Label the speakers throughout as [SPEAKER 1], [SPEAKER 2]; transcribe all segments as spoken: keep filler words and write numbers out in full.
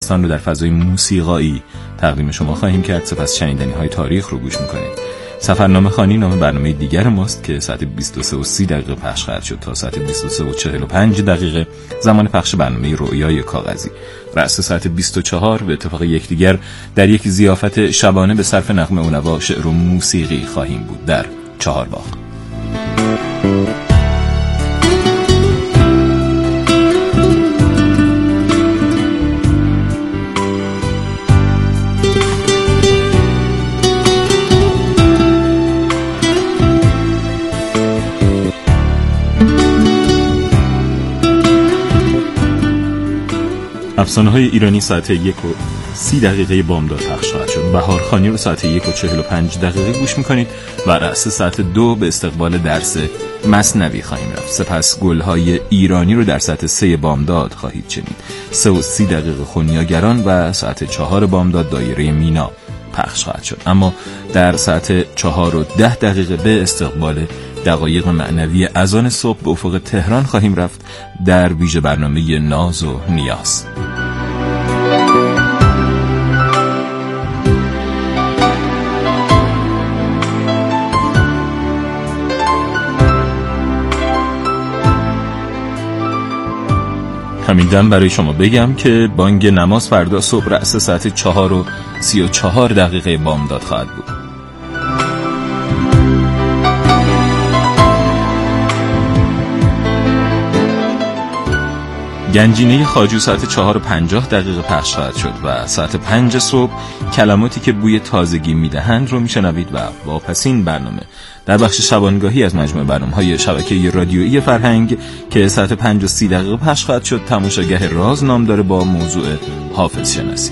[SPEAKER 1] داستان رو در فضای موسیقایی تقدیم شما خواهیم کرد. سپس شنیدنی های تاریخ رو گوش میکنید. سفرنامه خوانی نام برنامه دیگر ماست که ساعت بیست و سه و سی دقیقه پخش خواهد شد تا ساعت بیست و سه و چهل و پنج دقیقه زمان پخش برنامه رویای کاغذی. رأس ساعت بیست و چهار به اتفاق یکدیگر در یک ضیافت شبانه به صرف نغمه و نوا، شعر و موسیقی خواهیم بود در چهارباغ. افسانه‌های ایرانی ساعت یک و سی دقیقه بامداد پخش خواهد شد. بهارخوانی رو ساعت یک و چهل و پنج دقیقه گوش میکنید و رأس ساعت دو به استقبال درس مثنوی خواهیم رفت. سپس گلهای ایرانی رو در ساعت سه بامداد خواهید شنید. سه و سی دقیقه خونیاگران و ساعت چهار بامداد دایره مینا پخش خواهد شد. اما در ساعت چهار و ده دقیقه به استقبال دقایق معنوی اذان صبح به افق تهران خواهیم رفت در ویژه برنامه ناز و نیاز. همین دم برای شما بگم که بانگ نماز فردا صبح رأس ساعت چهار و سی و چهار دقیقه بامداد خواهد بود. گنجینه خواجو ساعت چهار و پنجاه دقیقه پخش خواهد شد و ساعت پنج صبح کلماتی که بوی تازگی میدهند رو میشنوید و واپسین برنامه در بخش شبانگاهی از مجموعه برنامه‌های شبکه رادیویی فرهنگ که ساعت پنج و سی دقیقه پخش خواهد شد تماشاگاه راز نام داره با موضوع حافظ شناسی.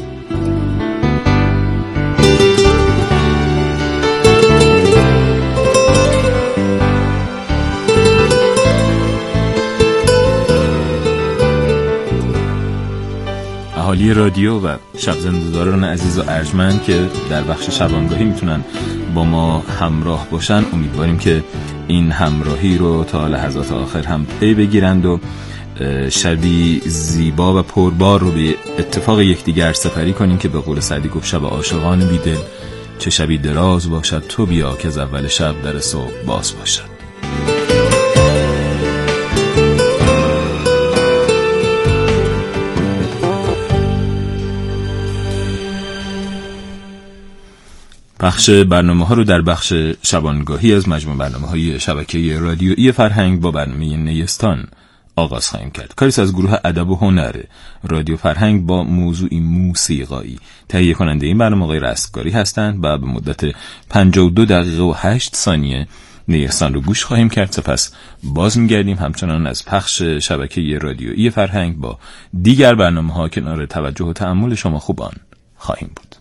[SPEAKER 1] اهالی رادیو و شب زنده‌داران عزیز و ارجمند که در بخش شبانگاهی میتونن با ما همراه باشن، امیدواریم که این همراهی رو تا لحظات آخر هم پی بگیرند و شبی زیبا و پربار رو به اتفاق یکدیگر سپری کنیم که به قول سعدی گفت شب عاشقان بیدل چه شبی دراز باشد تو بیا که از اول شب در صبح باز باشد. بخش برنامه ها رو در بخش شبانگاهی از مجموع برنامه های شبکه رادیویی فرهنگ با برنامه نیستان آغاز خواهیم کرد. کاریست از گروه ادب و هنر رادیو فرهنگ با موضوعی موسیقایی. تهیه کننده این برنامه آقای رستگاری هستند و به مدت پنجاه و دو دقیقه و هشت ثانیه نیستان رو گوش خواهیم کرد. سپس باز میگردیم همچنان از پخش شبکه رادیویی فرهنگ با دیگر برنامه ها کنار توجه و تأمل شما خوبان خواهیم بود.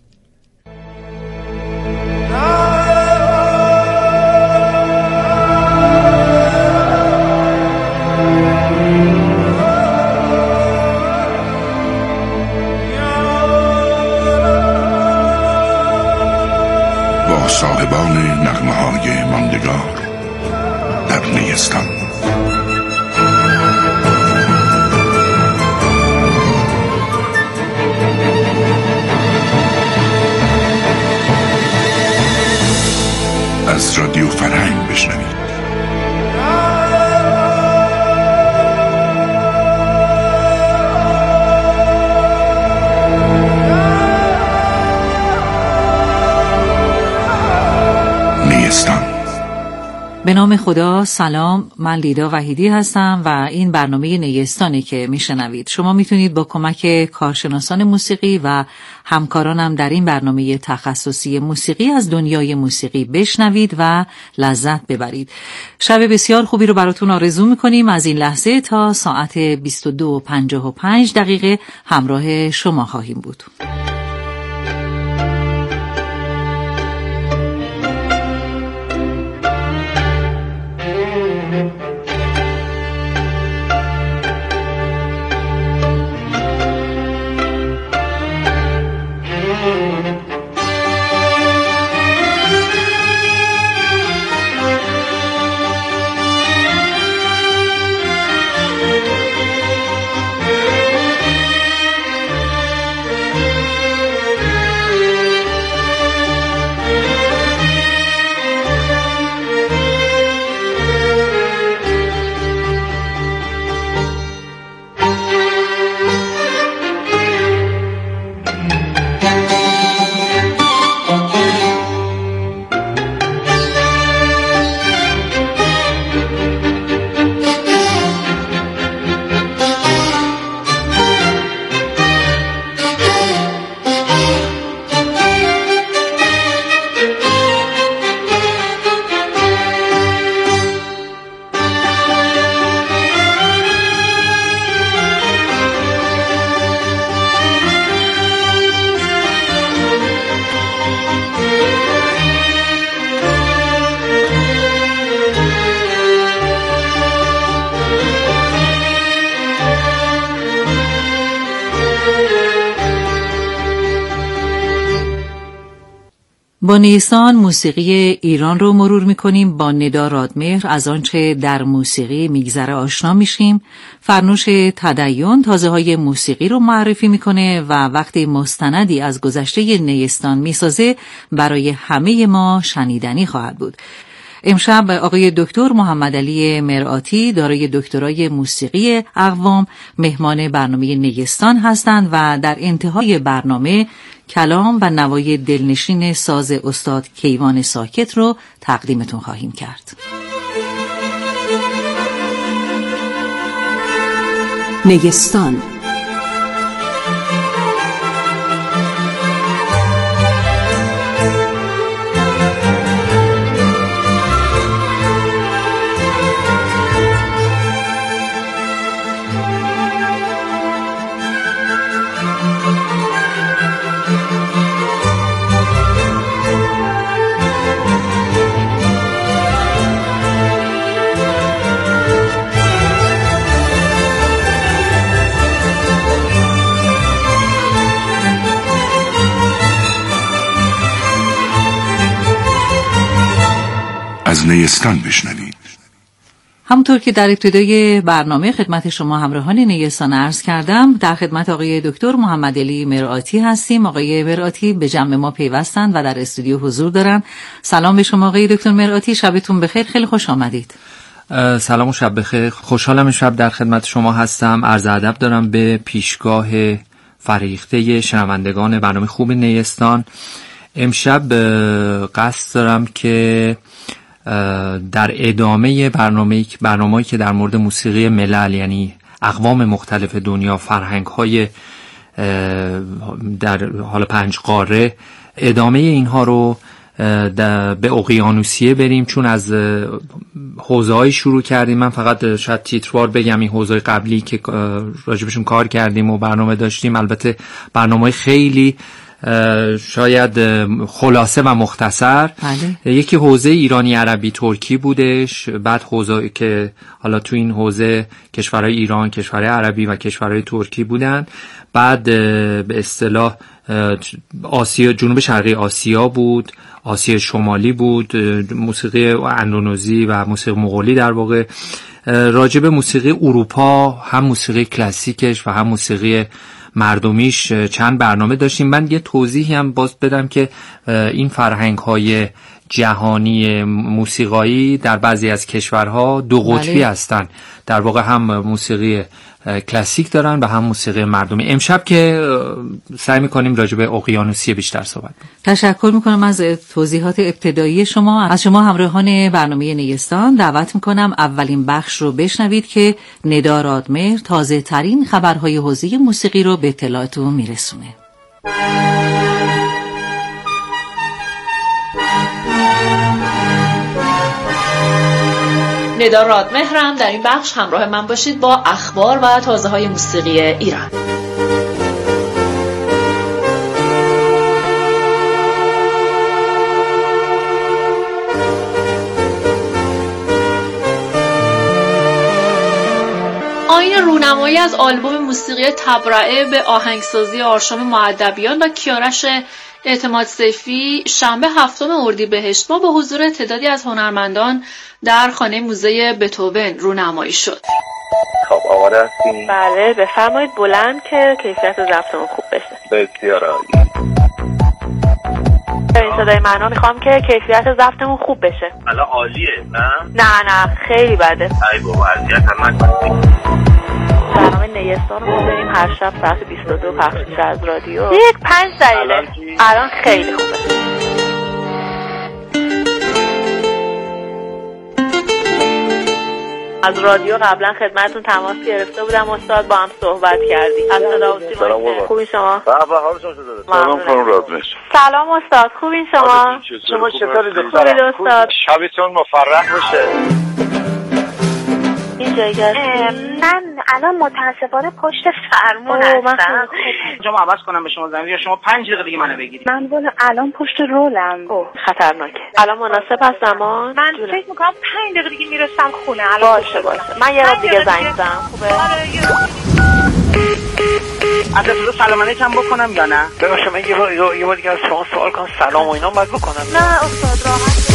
[SPEAKER 2] با صاحبان نغمه های ماندگار در نیستان. از رادیو فرهنگ بشنوید. نیستان.
[SPEAKER 3] به نام خدا. سلام، من لیدا وحیدی هستم و این برنامه نیستانی که میشنوید. شما میتونید با کمک کارشناسان موسیقی و همکارانم در این برنامه تخصصی موسیقی از دنیای موسیقی بشنوید و لذت ببرید. شب بسیار خوبی رو براتون آرزو میکنیم. از این لحظه تا ساعت بیست و دو و پنجاه و پنج دقیقه همراه شما خواهیم بود. با نیستان موسیقی ایران رو مرور میکنیم. با ندا رادمهر از آنچه در موسیقی میگذره آشنا میشیم. فرنوش تدین تازه های موسیقی رو معرفی میکنه و وقتی مستندی از گذشته نیستان میسازه برای همه ما شنیدنی خواهد بود. امشب آقای دکتر محمدعلی مرآتی دارای دکترای موسیقی اقوام مهمان برنامه نیستان هستند و در انتهای برنامه کلام و نوای دلنشین ساز استاد کیوان ساکت رو تقدیمتون خواهیم کرد.
[SPEAKER 4] نیستان
[SPEAKER 2] از نیستان بشنوید.
[SPEAKER 3] همونطور که در ابتدای برنامه خدمت شما همراهان نیستان عرض کردم، در خدمت آقای دکتر محمدعلی مرآتی هستیم. آقای مرآتی به جمع ما پیوستند و در استودیو حضور دارن. سلام به شما آقای دکتر مرآتی، شبتون بخیر، خیلی خوش آمدید.
[SPEAKER 5] سلام و شب بخیر، خوشحالم شب در خدمت شما هستم. عرض ادب دارم به پیشگاه فریخته شنوندگان برنامه خوب نیستان. امشب قصد دارم که در ادامه برنامه‌ای برنامه‌ای که در مورد موسیقی ملل، یعنی اقوام مختلف دنیا، فرهنگ‌های در حال پنج قاره، ادامه اینها رو به اقیانوسیه بریم، چون از حوزه‌ای شروع کردیم. من فقط شاید تیتروار بگم این حوزه قبلی که راجبشون کار کردیم و برنامه داشتیم، البته برنامه‌های خیلی شاید خلاصه و مختصر. بله. یکی حوزه ایرانی عربی ترکی بودش، بعد حوزه که حالا تو این حوزه کشورهای ایران، کشورهای عربی و کشورهای ترکی بودن. بعد به اصطلاح آسیا، جنوب شرقی آسیا بود، آسیا شمالی بود، موسیقی اندونزی و موسیقی مغولی. در واقع راجب موسیقی اروپا، هم موسیقی کلاسیکش و هم موسیقی مردمیش چند برنامه داشتیم. من یه توضیحی هم باز بدم که این فرهنگ‌های جهانی موسیقایی در بعضی از کشورها دو قطبی بله. هستن. در واقع هم موسیقی کلاسیک دارن و هم موسیقی مردمی. امشب که سعی می‌کنیم راجع به اقیانوسیه بیشتر صحبت کنیم.
[SPEAKER 3] تشکر می‌کنم از توضیحات ابتدایی شما. از شما همراهان برنامه نیستان دعوت می‌کنم اولین بخش رو بشنوید که ندا رادمهر تازه ترین خبرهای حوزه موسیقی رو به اطلاعتون میرسونه.
[SPEAKER 6] ندا رادمهرم. در این بخش همراه من باشید با اخبار و تازه های موسیقی ایران. آیین رونمایی از آلبوم موسیقی تبرئه به آهنگسازی آرشام مؤدبیان و کیارش اعتماد سیفی شنبه هفتم اردیبهشت ما به حضور تعدادی از هنرمندان در خانه موزه بتهوون رونمایی شد.
[SPEAKER 7] خب آماده هستین؟
[SPEAKER 8] بله بفرمایید، بلند که کیفیت ضبطمون خوب بشه.
[SPEAKER 7] بسیار عالی.
[SPEAKER 8] این صدای معنا میخوام که کیفیت ضبطمون خوب بشه.
[SPEAKER 7] الان عالیه نه؟
[SPEAKER 8] نه نه خیلی بده.
[SPEAKER 7] ای بابا اذیت هم نکنید.
[SPEAKER 8] برنامه نیستان رو ما داریم هر شب ساعت بیست و دو پخش میشه از رادیو. یک پنج دقیقه. الان خیلی خوبه. از رادیو قبلا خدمتتون تماس گرفته بودم استاد، با هم صحبت کردیم. از صدا و سیما. خوبین شما؟
[SPEAKER 7] بابا حالتون چطوره؟ سلام خانم رادمهر.
[SPEAKER 8] سلام استاد، خوبین شما؟
[SPEAKER 7] شما چطوری دخترم؟
[SPEAKER 8] استاد.
[SPEAKER 7] شبتون مفرح باشه.
[SPEAKER 8] این جایگاه
[SPEAKER 9] من الان متاسفانه پشت فرمون هستم.
[SPEAKER 10] جامو عوض کنم به شما زنگ یا شما پنج دقیقه دیگه منو بگیرید.
[SPEAKER 9] من والا الان پشت رولم.
[SPEAKER 8] اوه خطرناکه. الان مناسب هست زمان؟
[SPEAKER 9] من فکر می‌کنم پنج دقیقه دیگه میرسم خونه.
[SPEAKER 8] الان باشه باشه. من یه بار دیگه زنگ می‌زنم. خوبه؟
[SPEAKER 10] از ابتدا سلام علیکم بکنم یا نه؟
[SPEAKER 7] ببخشید شما یه بار یه بار دیگه از شما سوال کنم سلام و اینا باید بکنم؟
[SPEAKER 9] نه استاد راحت.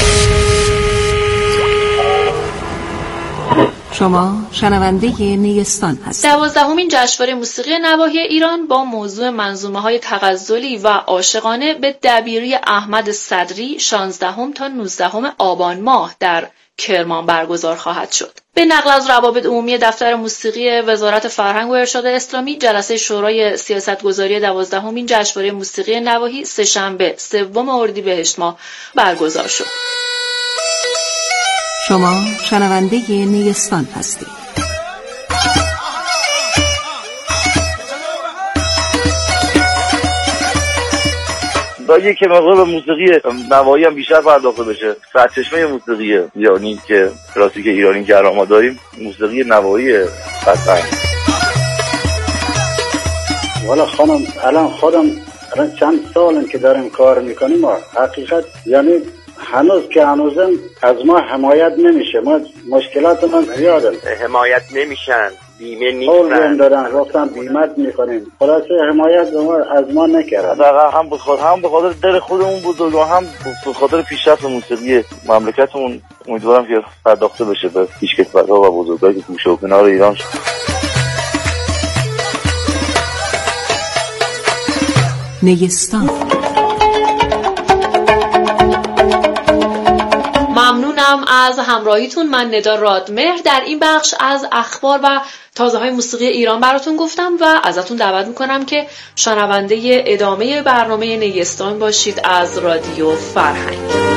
[SPEAKER 4] شما شنونده نیستان هستید.
[SPEAKER 6] دوازدهمین جشنواره موسیقی نواحی ایران با موضوع منظومه‌های تغزلی و عاشقانه به دبیری احمد صدری شانزدهم تا نوزدهم آبان ماه در کرمان برگزار خواهد شد. به نقل از روابط عمومی دفتر موسیقی وزارت فرهنگ و ارشاد اسلامی، جلسه شورای سیاستگذاری دوازدهمین جشنواره موسیقی نواحی سه‌شنبه سوم اردیبهشت ماه برگزار شد.
[SPEAKER 4] شما شنونده نیستان هستید.
[SPEAKER 7] باید یک مقدار به موسیقی نواحی هم بیشتر پرداخته بشه. سرچشمه موسیقی ایرانی که کلاسیک ایرانی که ما داریم موسیقی نواحی قطعا.
[SPEAKER 11] والا خانم الان خودم الان چند سالم که داریم کار میکنیم و حقیقت یعنی هنوز که هنوزم از ما حمایت نمیشه. ما مشکلات من زیاده.
[SPEAKER 7] حمایت نمیشن، بیمه نیستن.
[SPEAKER 11] قول دارن گفتن بیمت میکنیم. خلاصه حمایت از ما نکردن.
[SPEAKER 7] هم به خاطر هم به خاطر دل خودمون بزرگ و هم به خاطر پیشرفت موسیقی مملکتمون امیدوارم که پرداخته بشه به پیشکسوت‌ها و بزرگایی که گوشه و کنار ایران شد.
[SPEAKER 4] نیستان.
[SPEAKER 6] ممنونم از همراهیتون. من ندا رادمهر در این بخش از اخبار و تازه‌های موسیقی ایران براتون گفتم و ازتون دعوت میکنم که شنونده ادامه برنامه نیستان باشید از رادیو فرهنگ.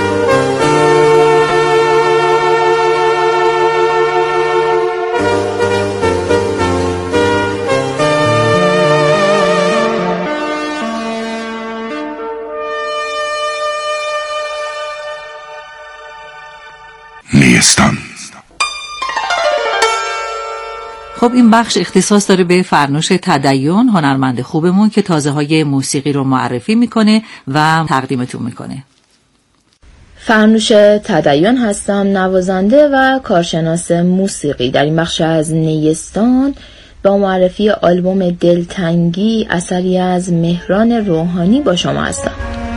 [SPEAKER 2] نیستان.
[SPEAKER 3] خب این بخش اختصاص داره به فرنوش تدین، هنرمند خوبمون که تازه های موسیقی رو معرفی میکنه و تقدیمتون میکنه.
[SPEAKER 12] فرنوش تدین هستم، نوازنده و کارشناس موسیقی. در این بخش از نیستان با معرفی آلبوم دلتنگی اثری از مهران روحانی با شما هستم.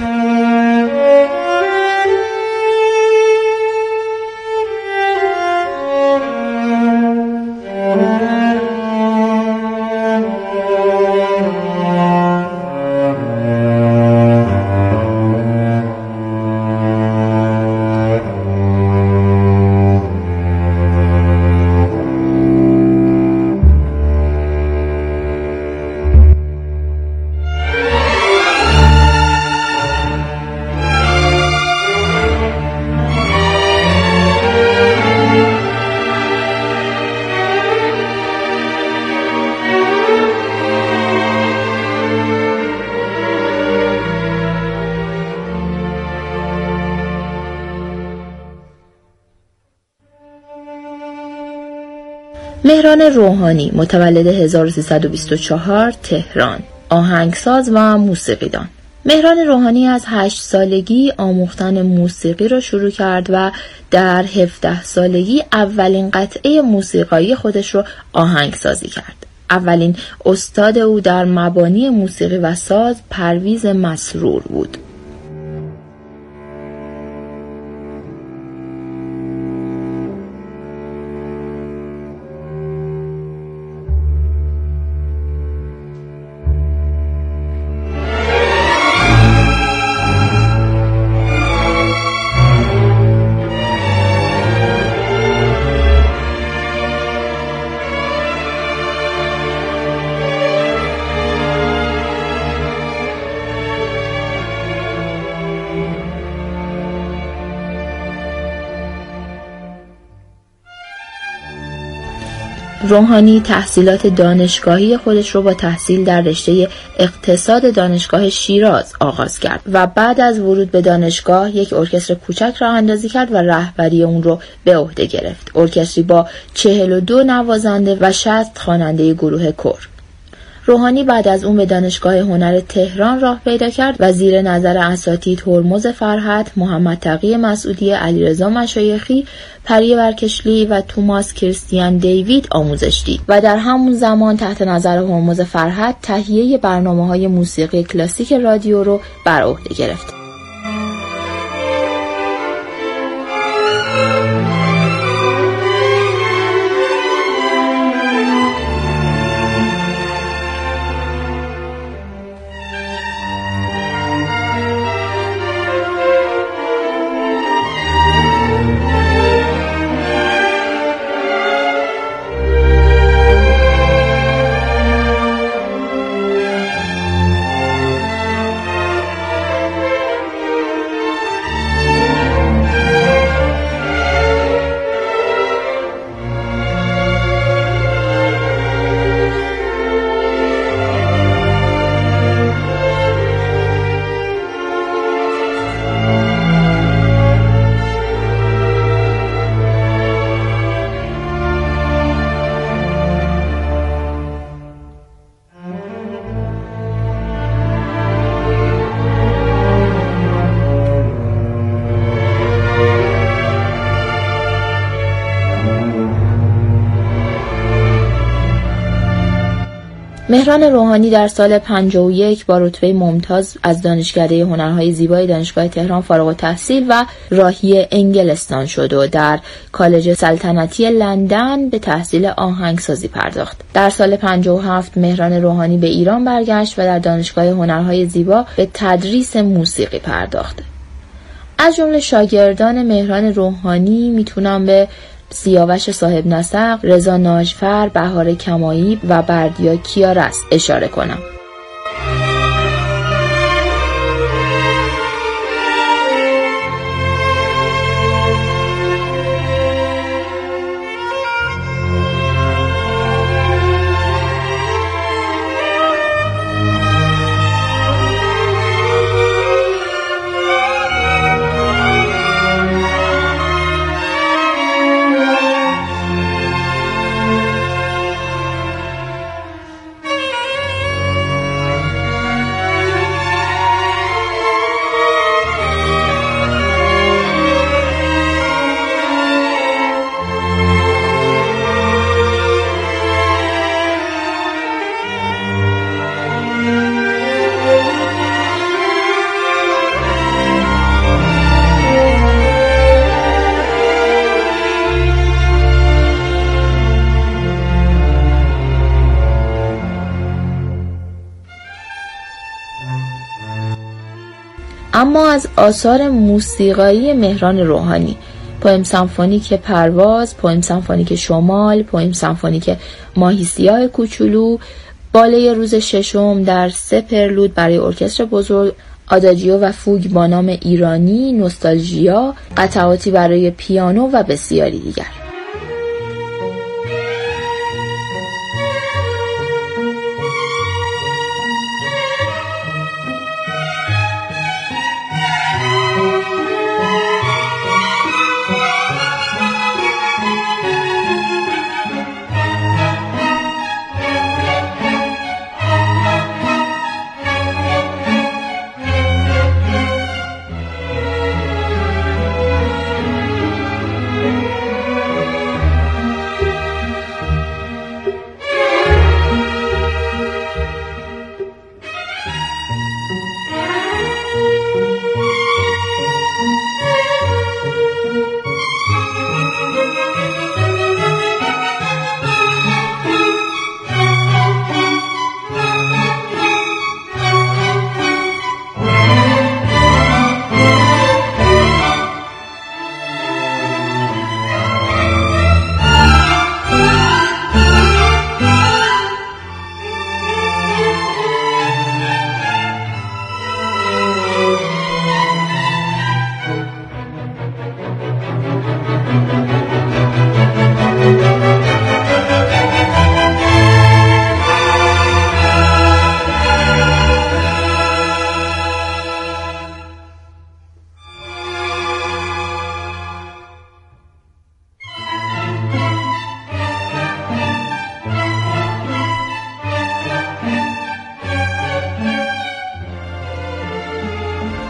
[SPEAKER 12] مهران روحانی متولد هزار و سیصد و بیست و چهار تهران، آهنگساز و موسیقیدان. مهران روحانی از هشت سالگی آموختن موسیقی را شروع کرد و در هفده سالگی اولین قطعه موسیقایی خودش را آهنگسازی کرد. اولین استاد او در مبانی موسیقی و ساز پرویز مسرور بود. روحانی تحصیلات دانشگاهی خودش رو با تحصیل در رشته اقتصاد دانشگاه شیراز آغاز کرد و بعد از ورود به دانشگاه یک ارکستر کوچک راه اندازی کرد و رهبری اون رو به عهده گرفت. ارکستری با چهل و دو نوازنده و شصت خواننده گروه کور. روحانی بعد از اون به دانشگاه هنر تهران راه پیدا کرد و زیر نظر اساتید هرمز فرحت، محمد تقی مسعودی، علیرضا مشایخی، پری ورکشلی و توماس کریستیان دیوید آموزش دید و در همون زمان تحت نظر هرمز فرحت تهیه برنامه‌های موسیقی کلاسیک رادیو رو بر عهده گرفت. مهران روحانی در سال پنجاه و یک با رتبه ممتاز از دانشکده هنرهای زیبای دانشگاه تهران فارغ التحصیل و راهی انگلستان شد و در کالج سلطنتی لندن به تحصیل آهنگسازی پرداخت. در سال پنجاه و هفت مهران روحانی به ایران برگشت و در دانشگاه هنرهای زیبا به تدریس موسیقی پرداخت. از جمله شاگردان مهران روحانی میتونم به سیاوش صاحب نسق، رضا ناجفر، بهار کمایی و بردیا کیارست اشاره کنم. اما از آثار موسیقایی مهران روحانی، پویم سمفونیک پرواز، پویم سمفونیک شمال، پویم سمفونیک ماهی سیاه کوچولو، باله روز ششم در سه پرلود برای ارکستر بزرگ، آداجیو و فوگ با نام ایرانی، نوستالژیا، قطعاتی برای پیانو و بسیاری دیگر.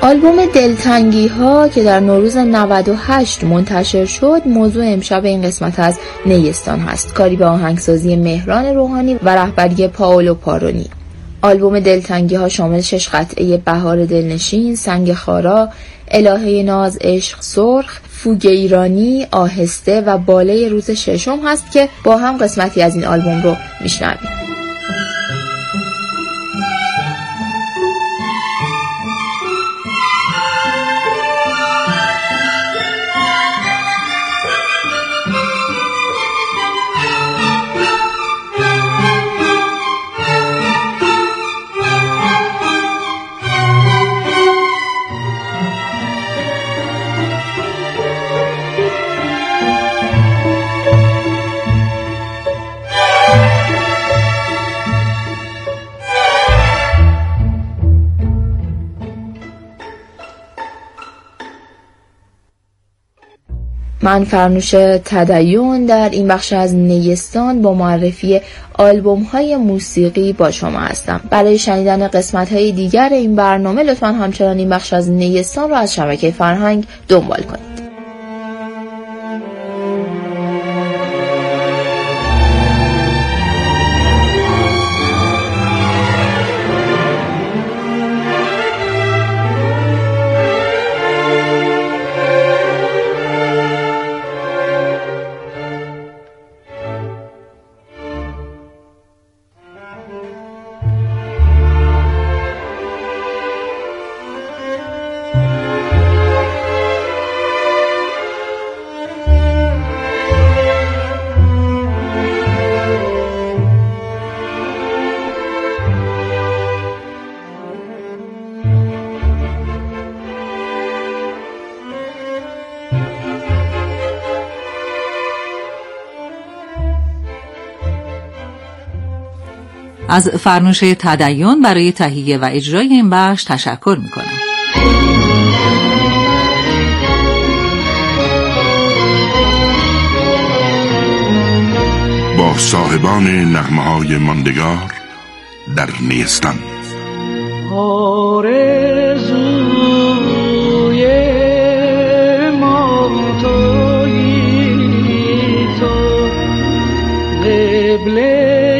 [SPEAKER 12] آلبوم دلتنگی ها که در نوروز نود و هشت منتشر شد موضوع امشب این قسمت از نیستان هست. کاری به آهنگسازی مهران روحانی و رهبری پائولو پارونی. آلبوم دلتنگی ها شامل شش قطعه بهار دلنشین، سنگ خارا، الهه ناز، عشق سرخ، فوگ ایرانی، آهسته و باله روز ششم هست که با هم قسمتی از این آلبوم رو میشنویم. من فرنوش تدین در این بخش از نیستان با معرفی آلبوم های موسیقی با شما هستم. برای شنیدن قسمت های دیگر این برنامه لطفاً همچنان این بخش از نیستان رو از شبکه فرهنگ دنبال کنید.
[SPEAKER 3] از فرنوش تدین برای تهیه و اجرای این بخش تشکر میکنم.
[SPEAKER 2] با صاحبان نغمه‌های ماندگار در نیستان.
[SPEAKER 13] آرزوی ما تویی تو، قبله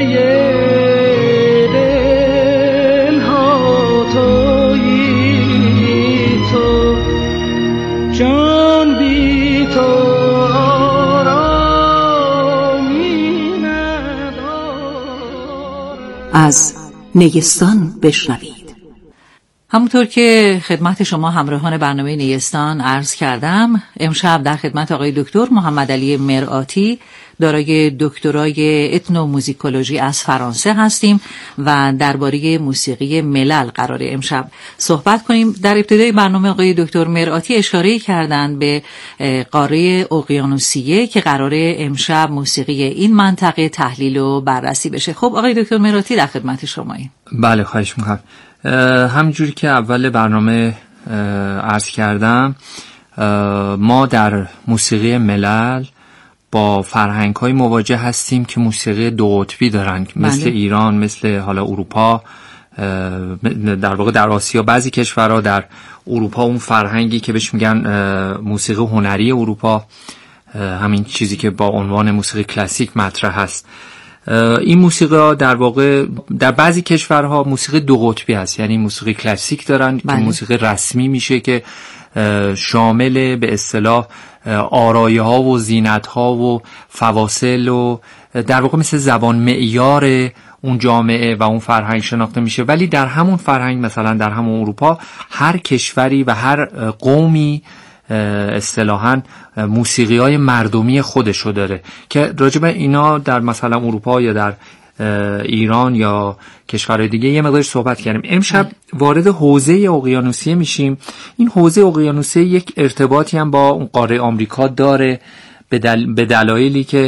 [SPEAKER 4] از نیستان بشنوید.
[SPEAKER 3] همونطور که خدمت شما همراهان برنامه نیستان عرض کردم، امشب در خدمت آقای دکتر محمد علی مرآتی دارای دکترای اتنوموزیکولوژی از فرانسه هستیم و درباره موسیقی ملل قراره امشب صحبت کنیم. در ابتدای برنامه آقای دکتر مرآتی اشاره کردند به قاره اقیانوسیه که قراره امشب موسیقی این منطقه تحلیل و بررسی بشه. خب آقای دکتر مرآتی در خدمت شماییم.
[SPEAKER 5] بله خواهش میکنم. همونجوری که اول برنامه عرض کردم، ما در موسیقی ملل با فرهنگ‌های مواجه هستیم که موسیقی دو قطبی دارن، مثل بله. ایران، مثل حالا اروپا، در واقع در آسیا بعضی کشورها، در اروپا اون فرهنگی که بهش میگن موسیقی هنری اروپا، همین چیزی که با عنوان موسیقی کلاسیک مطرح هست. این موسیقی در واقع در بعضی کشورها موسیقی دو قطبی هست، یعنی موسیقی کلاسیک دارن بله. که موسیقی رسمی میشه که شامل به اصطلاح آرایه ها و زینت ها و فواصل و در واقع مثل زبان معیار اون جامعه و اون فرهنگ شناخته میشه. ولی در همون فرهنگ، مثلا در همون اروپا، هر کشوری و هر قومی اصطلاحاً موسیقی های مردمی خودشو داره که راجب اینا در مثلا اروپا یا در ایران یا کشورهای دیگه یه مقدار صحبت کردیم. امشب وارد حوزه اقیانوسیه میشیم. این حوزه اقیانوسیه یک ارتباطی هم با اون قاره آمریکا داره به دل... به دلایلی که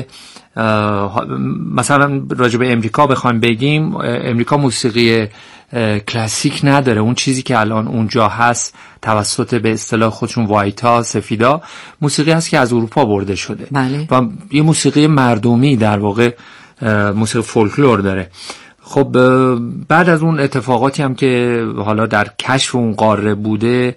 [SPEAKER 5] مثلا راجب امریکا بخوایم بگیم، امریکا موسیقی کلاسیک نداره. اون چیزی که الان اونجا هست توسط به اصطلاح خودشون وایتا، سفیدا، موسیقی هست که از اروپا برده شده
[SPEAKER 3] بله.
[SPEAKER 5] و یه موسیقی مردمی در واقع موسیقی فولکلور داره. خب بعد از اون اتفاقاتی هم که حالا در کشف اون قاره بوده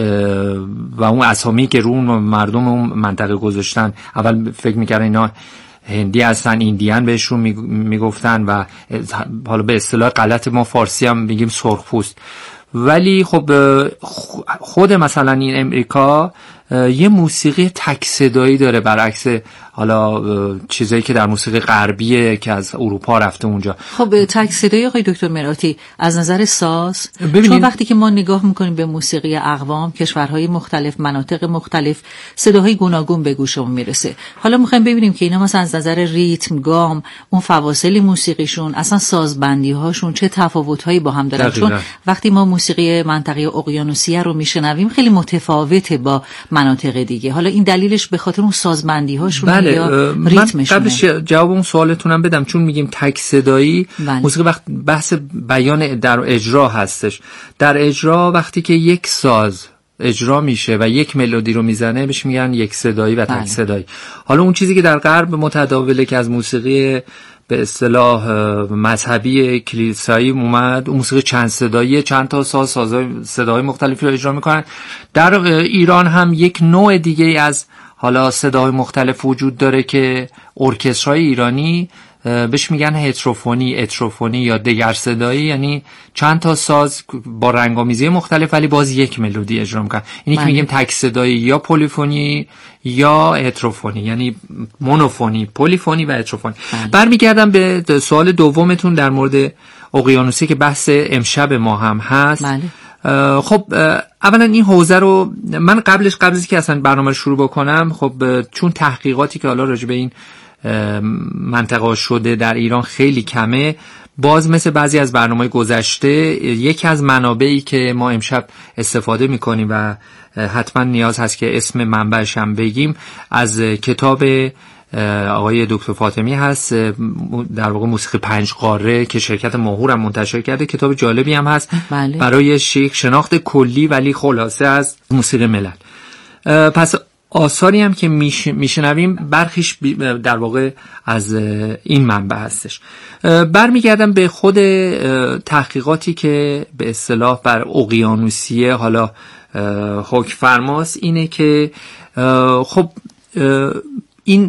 [SPEAKER 5] و اون اسامی که رو مردم اون منطقه گذاشتن، اول فکر میکردن اینا هندی هستن، ایندیان بهشون میگفتن و حالا به اصطلاح غلط ما فارسی هم میگیم سرخپوست. ولی خب خود مثلا این امریکا یه موسیقی تک صدایی داره، برعکس حالا چیزایی که در موسیقی غربیه که از اروپا رفته اونجا.
[SPEAKER 3] خب تک صدایی آقای دکتر مراتی از نظر ساز،
[SPEAKER 5] ببینید،
[SPEAKER 3] چون وقتی که ما نگاه میکنیم به موسیقی اقوام، کشورهای مختلف، مناطق مختلف، صداهای گوناگون به گوشمون میرسه. حالا میخوایم ببینیم که اینا مثلا از نظر ریتم، گام، اون فواصل موسیقیشون، اصلا سازبندی هاشون چه تفاوت‌هایی با هم دارن. چون وقتی ما موسیقی منطقه اقیانوسیه رو میشنویم خیلی متفاوته با مناطق دیگه. حالا این دلیلش به خاطر اون سازبندی هاشون
[SPEAKER 5] بله.
[SPEAKER 3] یا ریتمشونه؟
[SPEAKER 5] قبلش جواب اون سوالتونم بدم، چون میگیم تک صدایی بله. موسیقی وقت بحث بیان در اجرا هستش. در اجرا وقتی که یک ساز اجرا میشه و یک ملودی رو میزنه بهش میگن یک صدایی و تک صدایی. حالا اون چیزی که در غرب متداوله که از موسیقی به اصطلاح مذهبی کلیسایی اومد، اون موسیقی چند صدایی، چند تا ساز سازهای صداهای مختلفی رو اجرا میکنن. در ایران هم یک نوع دیگه از حالا صداهای مختلف وجود داره که ارکسترهای ایرانی بهش میگن هتروفونی، اتروفونی یا دگر صدایی، یعنی چند تا ساز با رنگامیزی مختلف ولی باز یک ملودی اجرا میکنن. اینی که میگیم تک صدایی یا پلیفونی یا هتروفونی، یعنی مونوفونی، پلیفونی و هتروفونی. برمیگردم به سوال دومتون در مورد اقیانوسی که بحث امشب ما هم هست. بله. خب اولا این حوزه رو من قبلش قبل از که اصلا برنامه رو شروع بکنم، خب چون تحقیقاتی که حالا راجع به این منطقه شده در ایران خیلی کمه، باز مثل بعضی از برنامه‌های گذشته یکی از منابعی که ما امشب استفاده می‌کنیم و حتما نیاز هست که اسم منبعش هم بگیم، از کتاب آقای دکتر فاطمی هست، در واقع موسیقی پنج قاره که شرکت ماهور هم منتشر کرده. کتاب جالبی هم هست بله. برای شناخت کلی ولی خلاصه از موسیقی ملل. پس آثاری هم که میشنویم برخیش در واقع از این منبع هستش. برمیگردم به خود تحقیقاتی که به اصطلاح بر اقیانوسیه حالا حکم فرماست، اینه که خب این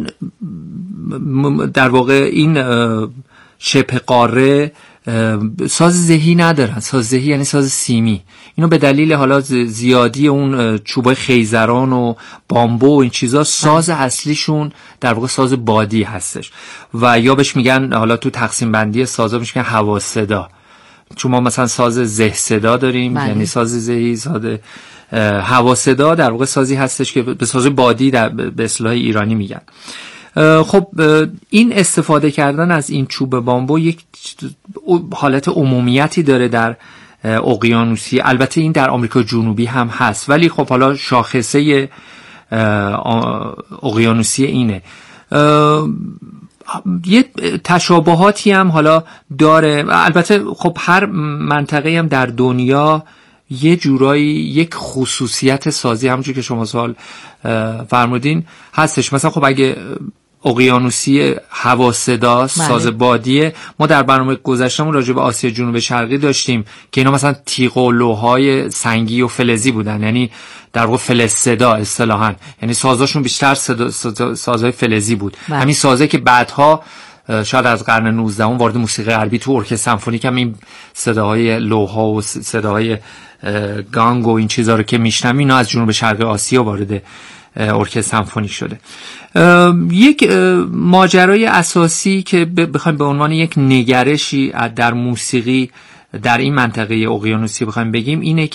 [SPEAKER 5] در واقع این شبه قاره ساز زهی ندارن. ساز زهی یعنی ساز سیمی. اینو به دلیل حالا زیادی اون چوبای خیزران و بامبو و این چیزا ساز اصلیشون در واقع ساز بادی هستش و یا بهش میگن حالا تو تقسیم بندی سازا بهش میگن حواس صدا. چون ما مثلا ساز زه صدا داریم بله. یعنی ساز زهی، ساز حواس صدا در واقع سازی هستش که به ساز بادی در به اصطلاح ایرانی میگن. خب این استفاده کردن از این چوب بامبو یک حالت عمومیتی داره در اقیانوسی. البته این در آمریکا جنوبی هم هست ولی خب حالا شاخصه اقیانوسی اینه. یه تشابهاتی هم حالا داره. البته خب هر منطقه هم در دنیا یه جورایی یک خصوصیت سازی همونجور که شما سوال فرمودین هستش. مثلا خب اگه اقیانوسی هوا صدا ساز بادیه، ما در برنامه گذشتهمون راجع به آسیا جنوب شرقی داشتیم که اینا مثلا تیغ و لوهای سنگی و فلزی بودن، یعنی در واقع فلز صدا اصطلاحاً، یعنی سازاشون بیشتر صدا سازهای فلزی بود. بله. همین سازه که بعدها شاید از قرن نوزدهم وارد موسیقی غربی تو ارکستر سمفونیک هم این صداهای لوها و صداهای گانگ و این چیزا رو که میشنویم اینا از جنوب شرقی آسیا وارد ارکستر سمفونیک شده. یک ماجرای اساسی که بخوایم به عنوان یک نگرشی در موسیقی در این منطقه اقیانوسی بخوایم بگیم اینه